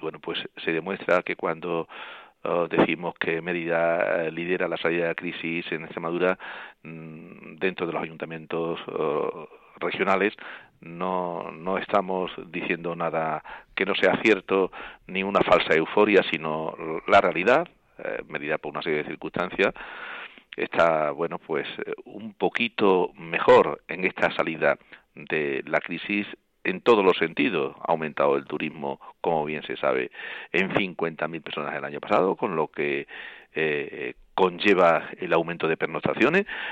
bueno, pues se demuestra que cuando decimos que Mérida lidera la salida de la crisis en Extremadura, dentro de los ayuntamientos regionales, no estamos diciendo nada que no sea cierto, ni una falsa euforia, sino la realidad. Mérida, por una serie de circunstancias, está, bueno, pues un poquito mejor en esta salida de la crisis en todos los sentidos. Ha aumentado el turismo, como bien se sabe, en 50.000 personas el año pasado, con lo que conlleva el aumento de pernoctaciones.